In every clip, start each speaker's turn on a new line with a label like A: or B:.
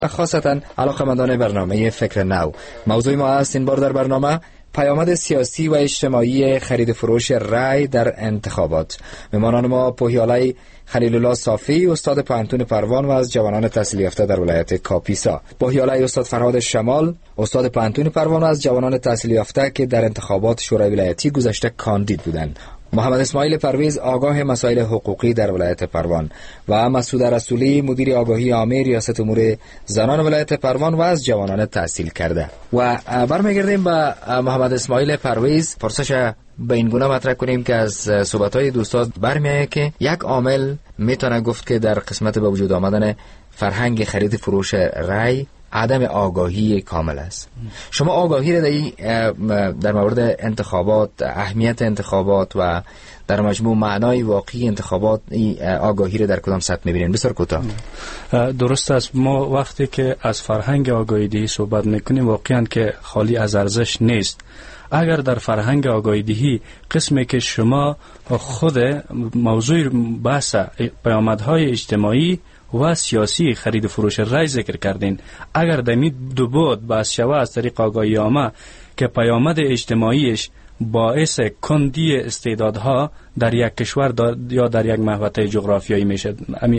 A: خاصتا علاقه‌مندان برنامه فکر نو. موضوع ما است این بار در برنامه پیامد سیاسی و اجتماعی خرید فروش رای در انتخابات. مهمانان ما پوهیالای خلیل الله صافی، استاد پانتون پروان و از جوانان تحصیل یافته در ولایت کاپیسا. پوهیالای استاد فرهاد شمال، استاد پانتون پروان و از جوانان تحصیل یافته که در انتخابات شورای ولایتی گذشته کاندید بودند. محمد اسماعیل پرویز، آگاه مسائل حقوقی در ولایت پروان و مسعود رسولی، مدیر آگاهی عامه ریاست امور زنان ولایت پروان و از جوانان تحصیل کرده. و برمیگردیم به محمد اسماعیل پرویز. پرسش به این گونه مطرح کنیم که از صحبت‌های دوستان برمیآید که یک عامل میتونه گفت که در قسمت به وجود آمدن فرهنگ خرید فروش رای عدم آگاهی کامل است. شما آگاهی را در مورد انتخابات، اهمیت انتخابات و در مجموع معنای واقعی انتخابات، آگاهی را در کدام سطح می‌بینید؟ بسیار کوتاه.
B: درست است. ما وقتی که از فرهنگ آگاهی دهی صحبت میکنیم واقعا که خالی از ارزش نیست. اگر در فرهنگ آگاهی دهی قسمی که شما خود موضوع بحث پیامدهای اجتماعی و سیاسی خرید و فروش رای ذکر کردین، اگر دمی دو بود بحث شوه از طریق آگاهی عامه که پیامد اجتماعیش باعث کندی استعدادها در یک کشور یا در یک محوطه جغرافیایی میشه،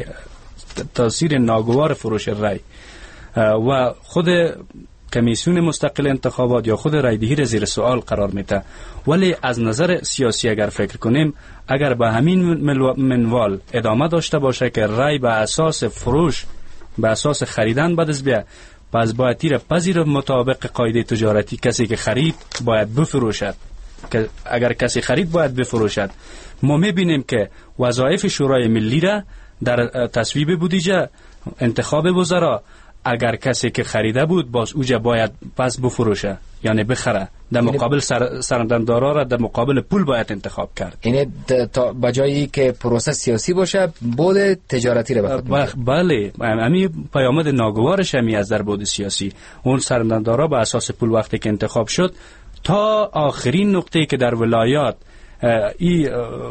B: تاثیر ناگوار فروش رای و خود کمیسیون مستقل انتخابات یا خود رایدهی را زیر سوال قرار میده. ولی از نظر سیاسی اگر فکر کنیم، اگر به همین منوال ادامه داشته باشه که رای به اساس فروش، به اساس خریدن بدست بیا، پس باید تیر پذیر مطابق قاعده تجارتی کسی که خرید باید بفروشد، که اگر کسی خرید باید بفروشد. ما میبینیم که وظایف شورای ملی را در تصویب بودجه، انتخاب وزرا، اگر کسی که خریده بود باز اوجا باید پس بفروشه، یعنی بخره، در مقابل سرمایه‌دارا را در مقابل پول باید انتخاب کرد.
A: اینه تا بجایی که پروسه سیاسی باشه بود تجارتی را بخواد.
B: بله، همین پیامد ناگوارش همی از در بود سیاسی. اون سرمایه‌دارا به اساس پول وقتی که انتخاب شد تا آخرین نقطه‌ای که در ولایات ای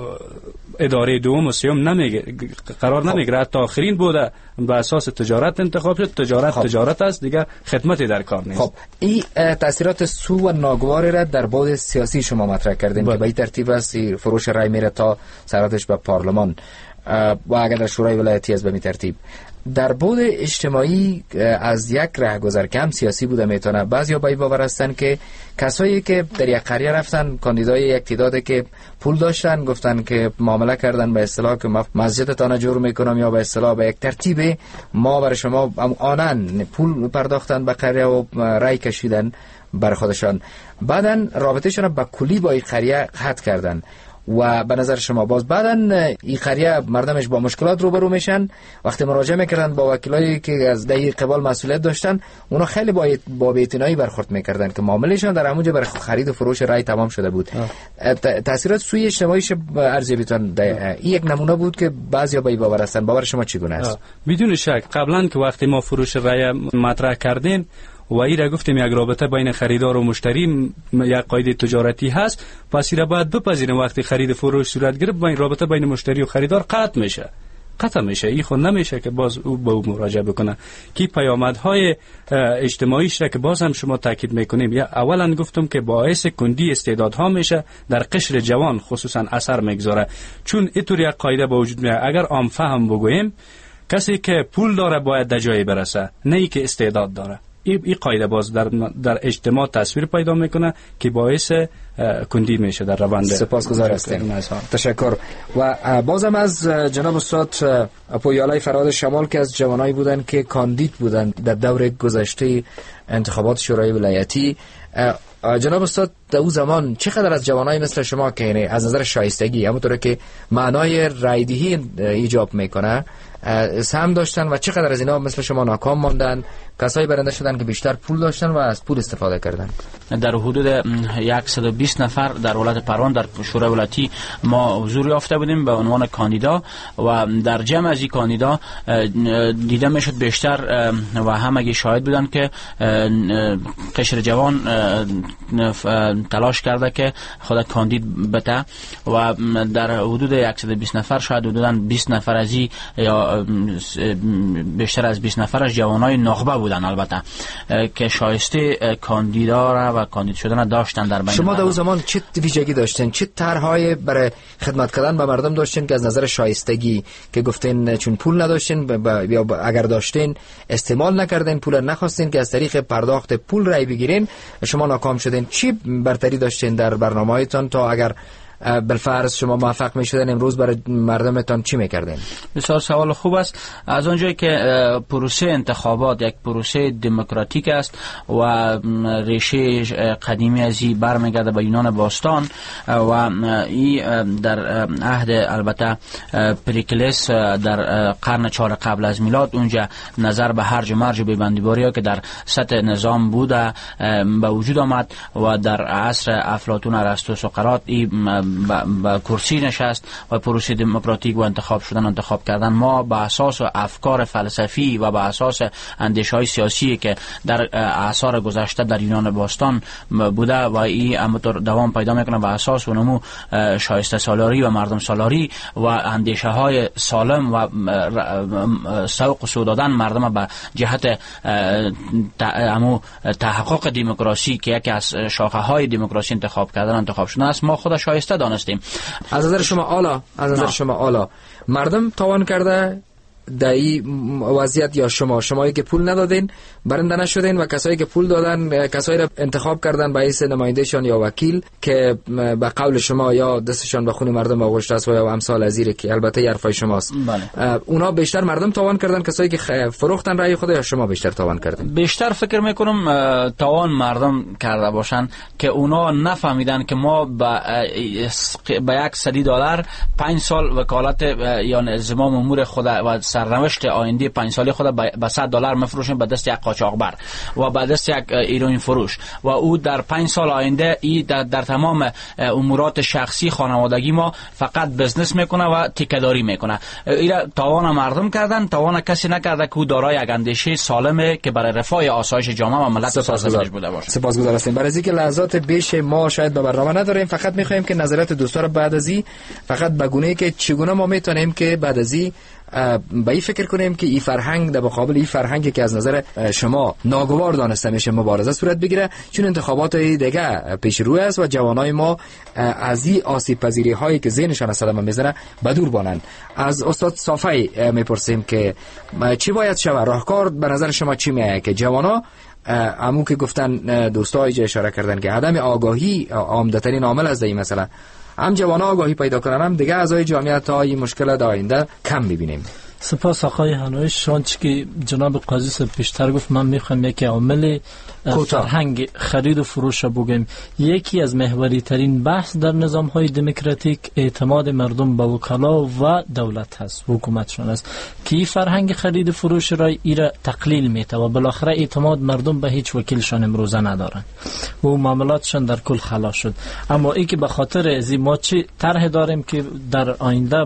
B: اداره دوم و سوم قرار نمیگیره، تا آخرین بوده به اساس تجارت انتخاب شد. تجارت است دیگه، خدمتی در کار نیست.
A: خب این تاثیرات سو و ناگوار را در بعد سیاسی شما مطرح کردین که به این ترتیب است فروش رای میره تا سراتش به پارلمان و اگر در شورای ولایتی از به این ترتیب. در بعد اجتماعی از یک راهگذر کم سیاسی بوده میتونه. بعضیا با این باور هستن که کسایی که در یک قریه رفتن، کاندیدای یک تعدادی که پول داشتن، گفتن که معامله کردن به اصطلاح که مسجدتان جور میکنم یا به اصطلاح به یک ترتیب ما برای شما آنن پول پرداختن به قریه و رای کشیدن بر خودشان، بعدن رابطهشون به کلی با این قریه قطع کردن. و به نظر شما باز بعدن این قریه مردمش با مشکلات روبرو میشن، وقتی مراجعه میکردن با وکیلایی که از ده قبال مسئولیت داشتن، اونا خیلی با بی‌اعتنایی برخورد میکردن که معاملهشون در همونجا برای خرید و فروش رای تمام شده بود. تاثیرات سوی اجتماعیش ارزیابیتون این یک نمونه بود که بعضیا با این باور هستن. باور شما چگونه است؟
B: بدون شک قبلا که وقتی ما فروش رای مطرح کردیم و این را گفتیم یک رابطه بین خریدار و مشتری، یک قاعده تجارتی هست، پس این را باید بپذیریم. وقتی خرید فروش صورت گرفت، بین رابطه بین مشتری و خریدار قطع میشه. این خود نمیشه که باز او به او مراجعه بکنه. که پیامدهای اجتماعیش را که باز هم شما تاکید میکنیم، یا اولا گفتم که باعث کندی استعدادها میشه، در قشر جوان خصوصا اثر میگذاره. چون اینطور یک قاعده به وجود میاد، اگر عام فهم بگوییم، کسی که پول داره باید در جایی برسه، نه ای که استعداد داره. این قاعده باز در اجتماع تصویر پیدا میکنه که باعث کندی میشه در روند.
A: سپاسگزار هستیم. تشکر. و بازم از جناب استاد پویالای فرهاد شمال که از جوانایی بودن که کاندید بودن در دور گذشته انتخابات شورای ولایتی. جناب استاد در اون زمان چقدر از جوانایی مثل شما که یعنی از نظر شایستگی همونطوره که معنای رایدهی ایجاب میکنه سهم داشتن و چقدر از اینا مثل شما ناکام ماندن، کسایی برنده شدن که بیشتر پول داشتن و از پول استفاده کردن؟
C: در حدود 20 نفر در ولایت پروان در شورای ولایتی ما حضور یافته بودیم به عنوان کاندیدا و در جمع از این کاندیدا دیده میشد بیشتر و همگی شاهد بودن که قشر جوان تلاش کرده که خود کاندید بته و در حدود 120 نفر شاید حدوداً 20 نفر از این یا بیشتر از 20 نفرش جوانای نخبه بودن البته که شایسته کاندیدا را و کاندید شدن داشتن در بین.
A: شما در اون زمان چه ویژگی داشتین، چه طرحهای برای خدمت کردن به مردم داشتین که از نظر شایستگی که گفتین چون پول نداشتین یا اگر داشتین استعمال نکردین، پول نخواستین که از طریق پرداخت پول رای بگیرین، شما ناکام شدین؟ چی برتری داشتین در برنامه‌هایتان تا اگر بالفرض شما موفق میشدن امروز برای مردمتان چی میکردین؟
C: بسیار سوال خوب است. از اونجایی که پروسه انتخابات یک پروسه دموکراتیک است و ریشه قدیمی از این برمیگرده به یونان باستان و این در عهد البته پریکلس در قرن 4 قبل از میلاد اونجا نظر به هرج و مرج و ببندیباری که در سطح نظام بوده به وجود آمد و در عصر افلاطون، ارسطو، سقراط با کرسی نشست و پروسه دموکراتیک و انتخاب کردن. ما با اساس افکار فلسفی و با اساس اندیشه‌های سیاسی که در اعصار گذشته در یونان باستان بوده و این همونطور دوام پیدا میکنه به اساس و نمو شایسته سالاری و مردم سالاری و اندیشه‌های سالم و سوق سود دادن مردم به جهت تحقق دموکراسی که یکی از شاخه‌های دموکراسی انتخاب شدن است. ما خود شایسته دانستیم.
A: از نظر شما اعلی مردم تاوان کرده در این وضعیت یا شمایی که پول ندادین برنده نشدین و کسایی که پول دادن کسایی را انتخاب کردن به حیث نمایندهشان یا وکیل که به قول شما یا دستشان به خون مردم آغشته است و یا امثال ازیره که البته حرفای شماست. اونا بیشتر مردم تاوان کردن، کسایی که فروختن رأی خود، یا شما بیشتر تاوان کردین؟
C: بیشتر فکر میکنم تاوان مردم کرده باشن که اونا نفهمیدن که ما به $100 5 سال وکالت یا زمام امور خود و سرنوشت آینده 5 ساله خود به $100 مفروشیم به دست یک قاچاقبر و به دست یک ایروین فروش و او در 5 سال آینده ای در تمام امورات شخصی خانوادگی ما فقط بزنس میکنه و تیکه‌داری میکنه. اینا تاوان مردم کردن، تاوان کسی نکرده که او دارای یک اندیشه سالمه که برای رفاه آسایش جامعه و ملت سرزمینش بوده باشه.
A: سپاسگزار هستیم. برای اینکه لحظات بیش ما شاید به برنامه نداریم، فقط میخوایم که نظرات دوستا رو بعد از این فقط بگونه که چگونه ما میتونیم که بعد از این به این فکر کنیم که این فرهنگ در مقابل این فرهنگی که از نظر شما ناگوار دانسته میشه مبارزه صورت بگیره، چون انتخابات دیگه پیش روی است و جوانای ما از این آسیب پذیری هایی که ذهنشان صدمه میزنه بدور بانند. از استاد صافی میپرسیم که چی باید شود؟ راهکار به نظر شما چی میایه که جوانا همون که گفتن دوستا اینجا اشاره کردن که عدم آگاهی عامدترین عامل است، این مثلا هم جوانا آگاهی پیدا کنن هم دیگه اعضای جامعه تا این مشکل در آینده کم ببینیم.
D: سپاس آقای هنوی. شانچه که جناب قاضی پیشتر گفت، من میخوام یکی عامل فرهنگ خرید و فروش بگیم. یکی از محوری ترین بحث در نظام های دموکراتیک اعتماد مردم به وکلا و دولت هست، حکومتشون است که این فرهنگ خرید و فروش را ایره تقلیل میته و بالاخره اعتماد مردم به هیچ وکیلشان امروزه ندارن و معاملاتشان در کل خلاص شد. اما ای که به خاطر از ما چه طرح داریم که در آینده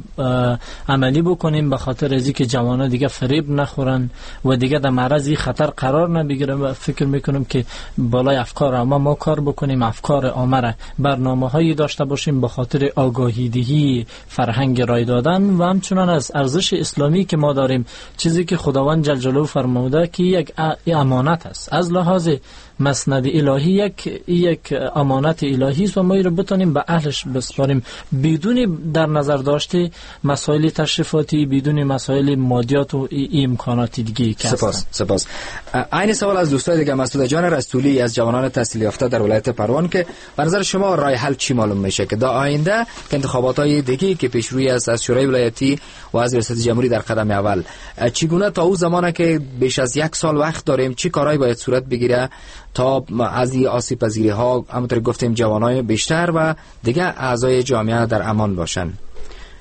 D: عملی بکنیم، به خاطر از که جوانان دیگه فریب نخورن و دیگه در معرض خطر قرار نبگیرن و فکر میکنم که بالای افکار عامه ما کار بکنیم، افکار عامه را برنامه‌هایی داشته باشیم به خاطر آگاهی دهی، فرهنگ رای دادن و همچنان از ارزش اسلامی که ما داریم، چیزی که خداوند جل جلاله فرموده که یک امانت است از لحاظ مسند الهی، یک امانت الهی است و ما رو بتونیم به اهلش بسپاریم بدون در نظر داشته مسائل تشریفاتی، بدون مسائل مادیات و امکانات دیگه که
A: سپاس. این سوال از دوستای دیگه، مسعود جان رسولی از جوانان تحصیل یافته در ولایت پروان که به نظر شما راه حل چی معلوم میشه که در آینده که انتخابات‌های دیگه که پیش روی است از شورای ولایتی و از ریاست جمهوری در قدم اول، چگونه تا اون زمانه که بیش از 1 سال وقت داریم چی کارهایی باید صورت بگیره تا از این آسیب پذیری ها همونطور گفتیم جوانای بیشتر و دیگه اعضای جامعه در امان باشن؟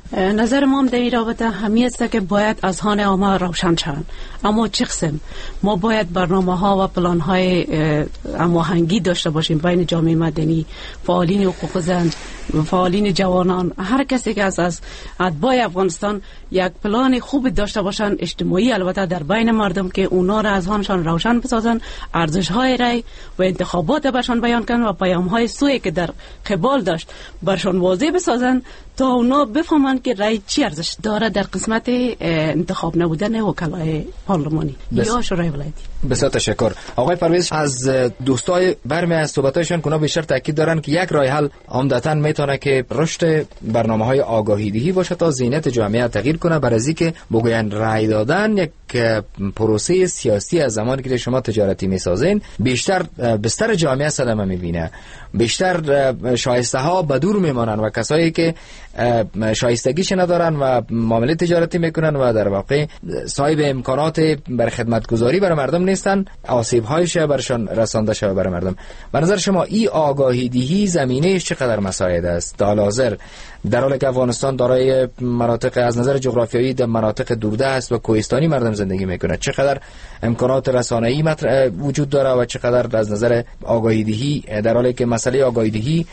E: نظر ما هم در این رابطه همی است که باید اذهان عامه روشن شوند، اما چه قسم ما باید برنامه‌ها و پلان‌های هماهنگی داشته باشیم بین جامعه مدنی، فعالین حقوق زن، فعالین جوانان، هر کسی که از اتباع افغانستان یک پلان خوب داشته باشند، اجتماعی البته در بین مردم، که اونا را اذهانشان روشن بسازن، ارزش‌های رای و انتخابات برشان بیان کنن و پیام‌های سوی که در قبال داشت برشان واضح بسازن تا اونا بفهمند که رای چی ارزش داره در قسمت انتخاب نبودن وکلای پارلمانی یا شورای ولایتی.
A: بسیار تشکر. آقای پرویز، از دوستای برمی از صحبتایشان کنه بیشتر تاکید دارن که یک راه حل عمدتاً میتونه که رشد برنامه‌های آگاهی دهی باشه تا ذهنیت جامعه تغییر کنه، برای از اینکه بگوین رای دادن یک پروسه سیاسی از زمانی که شما تجارتی میسازین بیشتر بستر جامعه صدمه میبینه، بیشتر شایسته ها بدور میمانن و کسایی که شایستگیش ندارن و معامله تجارتی میکنن و در واقع صاحب امکانات بر خدمتگزاری برای مردم نیستن، آسیب هایش برشان رسانده شده برای مردم. به نظر شما این آگاهی دهی زمینهش چقدر مساعد است؟ در حاضر در حالی که افغانستان دارای مناطق از نظر جغرافیایی در مناطق دوردست و کوهستانی مردم زندگی میکنه، چقدر امکانات رسانه‌ای وجود داره و چقدر از نظر آگاهی دهی، در حالی که مسئله آگاهی دهی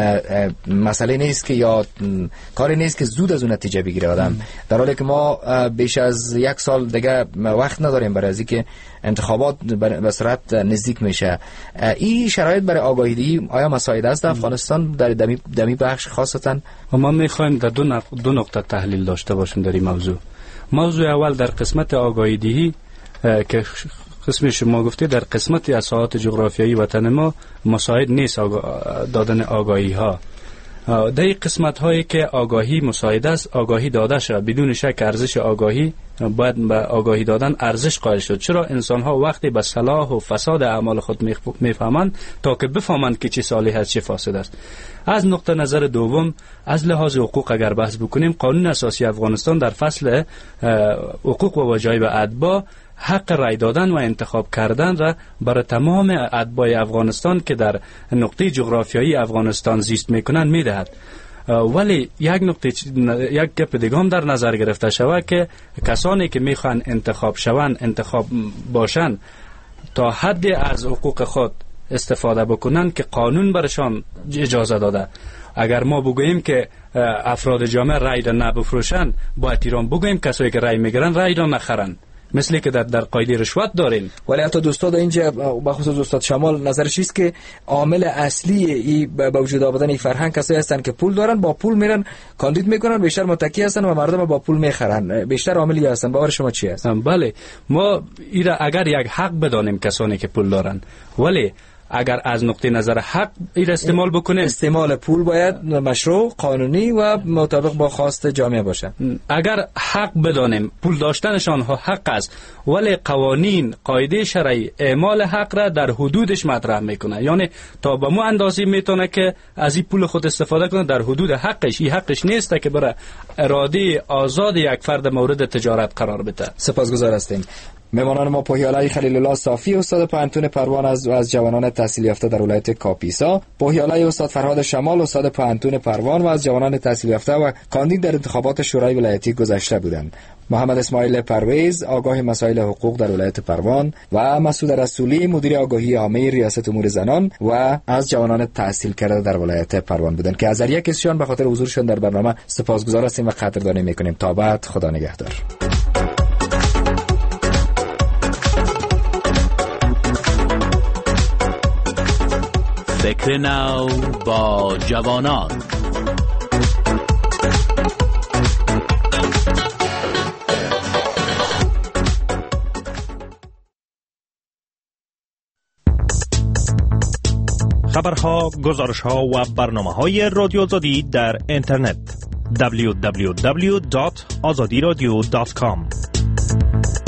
A: مسئله نیست که یا کاری نیست که زود از اون نتیجه بگیره آدم، در حالی که ما بیش از یک سال دیگه وقت نداریم برای از اینکه انتخابات به سرعت نزدیک میشه. این شرایط برای آگاهی دهی آیا مساعد است در افغانستان در دمی بخش خاصتا؟
B: ما میخوایم در دو نقطه تحلیل داشته باشیم در این موضوع اول در قسمت آگاهی دهی که قسم شما گفته در قسمت اساحات جغرافیایی وطن ما مساعد نیست دادن آگاهی ها. در این قسمت هایی که آگاهی مساعد است آگاهی داده شد، بدون شک ارزش آگاهی باید به آگاهی دادن ارزش قائل شد. چرا انسان ها وقتی به صلاح و فساد اعمال خود میفهمند تا که بفهمند که چه صالح است چه فاسد است. از نقطه نظر دوم، از لحاظ حقوق اگر بحث بکنیم، قانون اساسی افغانستان در فصل حقوق و وجایب اتباع حق رای دادن و انتخاب کردن را برای تمام اتباع افغانستان که در نقطه جغرافیایی افغانستان زیست میکنند میدهد. ولی یک گپ دیگه هم در نظر گرفته شود که کسانی که میخوان انتخاب شوند، انتخاب باشند، تا حد از حقوق خود استفاده بکنند که قانون برشان اجازه داده. اگر ما بگوییم که افراد جامعه رای را نبفروشند، باید ایران بگوییم کسایی که رای میگیرن رای را نخرن، مثل که در قاعده رشوت داریم.
A: ولی حتی دوستان اینجا بخصوص استاد شمال نظرش است که عامل اصلی ای به وجود آمدن این فرهنگ کسایی هستن که پول دارن، با پول میرن کاندید میکنن، بیشتر متکی هستن و مردم با پول میخرن، بیشتر عاملی هستن. باور شما چی است؟
B: بله، ما ایرا اگر یک حق بدانیم کسانی که پول دارن، ولی اگر از نقطه نظر حق این استعمال بکنه،
A: استعمال پول باید مشروع، قانونی و مطابق با خواست جامعه باشه.
B: اگر حق بدانیم پول داشتنشان حق است، ولی قوانین قاعده شرعی اعمال حق را در حدودش مطرح میکنه، یعنی تا به مو اندازه میتونه که از این پول خود استفاده کنه در حدود حقش. این حقش نیست که برای اراده آزاد یک فرد مورد تجارت قرار بده.
A: سپاسگزار هستیم. مهمانان ما پوهیالای خلیل الله صافی، استاد پوهنتون پروان از جوانان تحصیل یافته در ولایت کاپیسا، پوهیالای استاد فرهاد شمال، استاد پوهنتون پروان و از جوانان تحصیل یافته و کاندید در انتخابات شورای ولایتی گذشته بودند. محمد اسماعیل پرویز، آگاه مسائل حقوق در ولایت پروان، و مسعود رسولی، مدیر آگاهی عامه ریاست امور زنان و از جوانان تحصیل کرده در ولایت پروان بودند که از هر یک ازشان به خاطر حضورشون در برنامه سپاسگزار هستیم و قدردانی میکنیم. تا بعد، خدا نگهدار.
F: فکر نو با جوانان. خبرها، گزارشها و برنامه‌های رادیو آزادی در اینترنت www.azadiradio.com